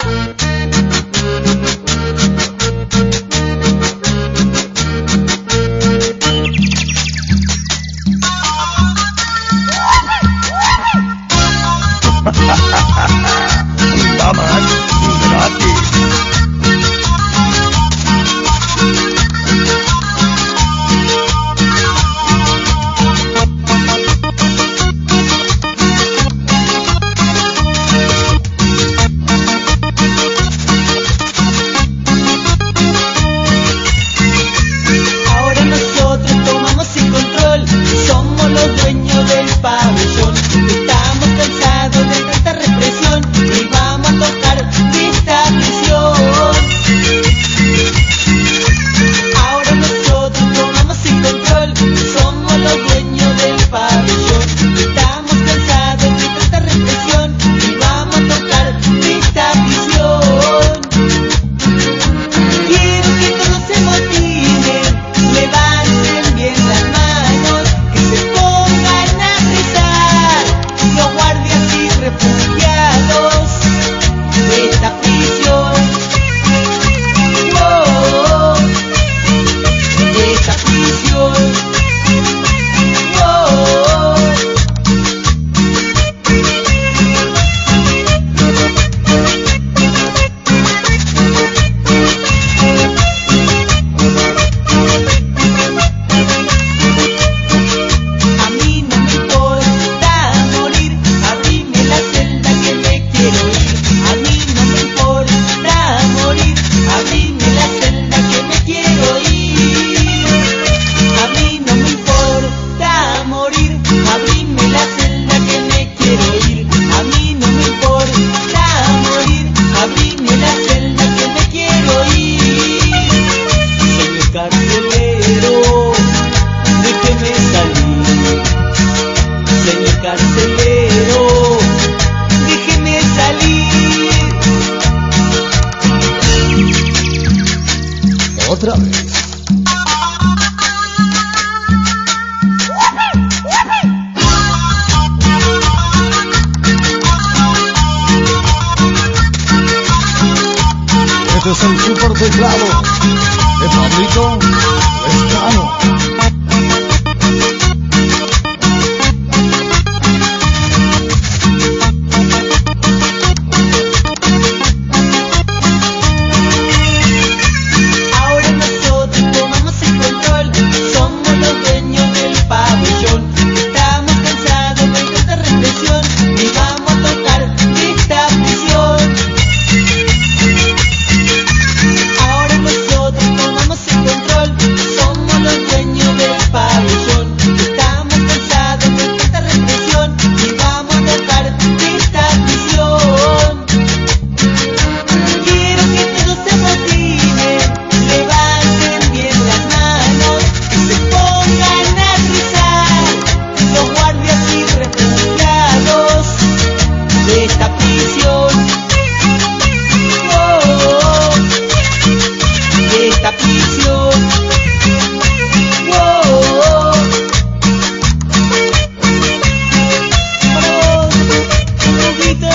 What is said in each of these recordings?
Damas gratis. Ahora nosotros tomamos el control, somos los dueños del pabellón. Estamos cansados de tanta represión y vamos a tocar esta prisión. Ahora nosotros tomamos el control, somos los dueños del pabellón. Estamos cansados de tanta represión y vamos a tocar esta prisión. Quiero que todos se motiven, levanten bien las manos, que se pongan a rezar los guardias y refugiados de esta prisión. Oh, de esta prisión. Oh. A mí no me importa morir, abrime la celda que me quiero ir. A mí no me importa morir, abrime la celda que me quiero ir. A mí no me importa morir, abrime la celda que me quiero ir. A mí no me importa morir, abrime la celda que me quiero ir. Señor carcelero, déjeme salir. Señor carcelero, déjeme salir. Otra vez. Este es el super teclado de Pablito Lescano. Ahora nosotros tomamos el control, somos los dueños del pabellón. Estamos cansados de tanta represión y vamos a tocar esta prisión. Ahora nosotros tomamos el control, somos los dueños del pabellón. Estamos cansados de tanta represión y vamos a tocar esta prisión. Quiero que todos se motiven, levanten bien las manos, que se pongan a rezar los guardias y refugiados de esta prisión. Oh, de esta prisión. Oh, vamos, un poquito.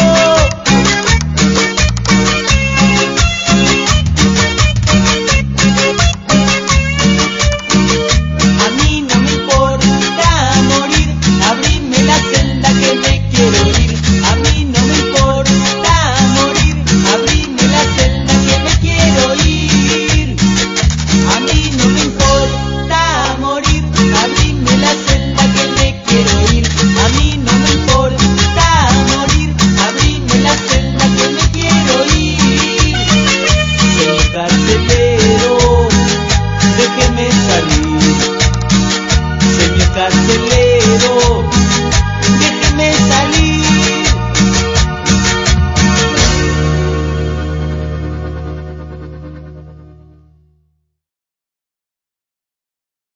A mí no me importa morir, abrime la celda que me quiero ir. A mí no me importa morir, abrime la celda que me quiero ir. A mí no me importa morir, abrime la celda que me quiero ir. A mí no me importa morir, abrime la celda que me quiero ir. Señor carcelero,